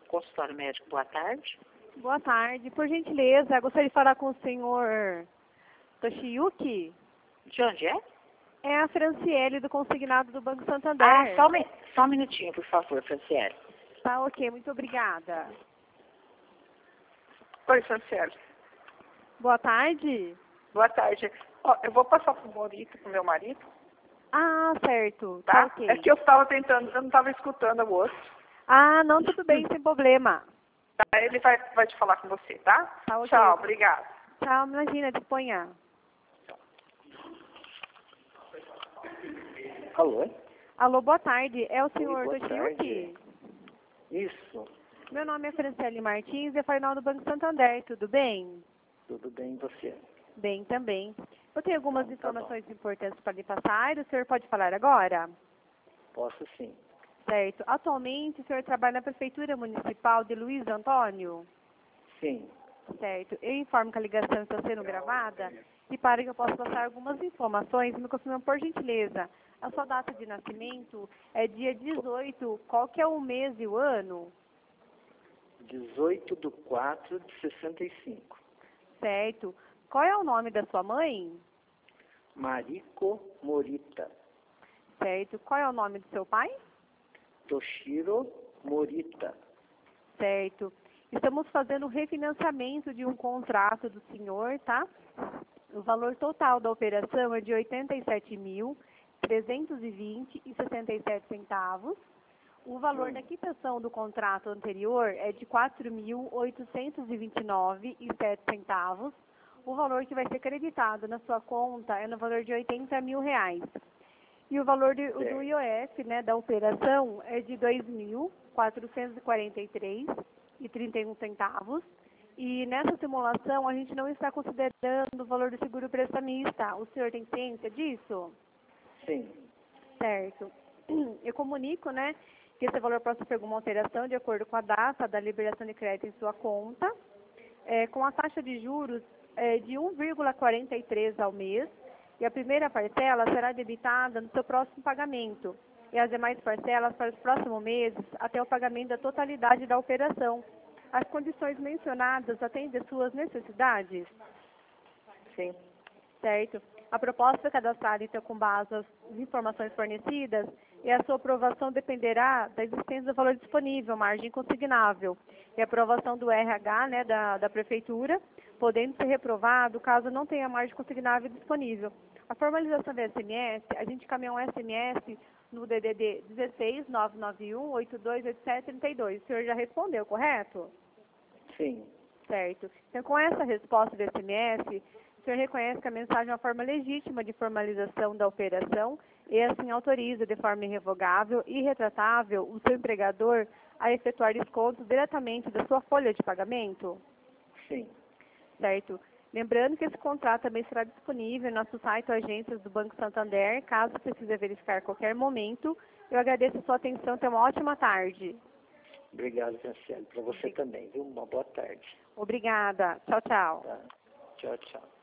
Consultório médico, boa tarde. Boa tarde. Por gentileza, gostaria de falar com o senhor Toshiyuki. De onde é? É a Franciele, do consignado do Banco Santander. Ah, só um minutinho, por favor, Franciele. Tá ok, muito obrigada. Oi, Franciele. Boa tarde. Boa tarde. Ó, eu vou passar pro Morito, pro meu marido, Ah, certo. tá? Tá ok. É que eu estava tentando, eu não estava escutando o outro. Ah, não, tudo bem, sem problema. Tá? Ele vai te falar com você, tá? Tá ok. Tchau, obrigada. Tchau, imagina, disponha. Alô? Alô, boa tarde. É o senhor boa Toshiyuki? Isso, Meu nome é Franciele Martins e eu falo do Banco Santander, tudo bem? tudo bem e você? Bem também. Eu tenho algumas Tá bom. informações importantes para lhe passar e o senhor pode falar agora? Posso sim. Certo. Atualmente, o senhor trabalha na Prefeitura Municipal de Luiz Antônio? Sim, Certo. Eu informo que a ligação está sendo gravada e para que eu possa passar algumas informações, me confirma por gentileza. A sua data de nascimento é dia 18, qual que é o mês e o ano? 18/4/65. Certo. Qual é o nome da sua mãe? Mariko Morita. Certo. Qual é o nome do seu pai? Toshiro Morita. Certo. Estamos fazendo o refinanciamento de um contrato do senhor, tá? O valor total da operação é de R$ 87.320,67. O valor da quitação do contrato anterior é de R$ 4.829,07. O valor que vai ser creditado na sua conta é no valor de R$ 80 mil. E o valor do IOF, né, da operação, é de R$ 2.443,31. E nessa simulação, a gente não está considerando o valor do seguro prestamista. O senhor tem ciência disso? Sim, Certo. Eu comunico, né, que esse valor possa ter alguma alteração de acordo com a data da liberação de crédito em sua conta, com a taxa de juros de 1,43 ao mês, e a primeira parcela será debitada no seu próximo pagamento, e as demais parcelas para os próximos meses até o pagamento da totalidade da operação. As condições mencionadas atendem às suas necessidades? sim, Certo. A proposta cadastrada, então, com base nas informações fornecidas, e a sua aprovação dependerá da existência do valor disponível, margem consignável, e a aprovação do RH, né, da Prefeitura, podendo ser reprovado caso não tenha margem consignável disponível. A formalização do SMS, a gente encaminha um SMS no DDD 16 991 828732. O senhor já respondeu, correto? sim, Certo. Então, com essa resposta do SMS, o senhor reconhece que a mensagem é uma forma legítima de formalização da operação e, assim, autoriza de forma irrevogável e retratável o seu empregador a efetuar descontos diretamente da sua folha de pagamento? sim. Certo. Lembrando que esse contrato também será disponível no nosso site ou agências do Banco Santander, caso precise verificar a qualquer momento. Eu agradeço a sua atenção. Tenha uma ótima tarde. Obrigado, Franciele. Para você também, viu? Uma boa tarde. Obrigada. Tchau, tchau. Tá? Tchau, tchau.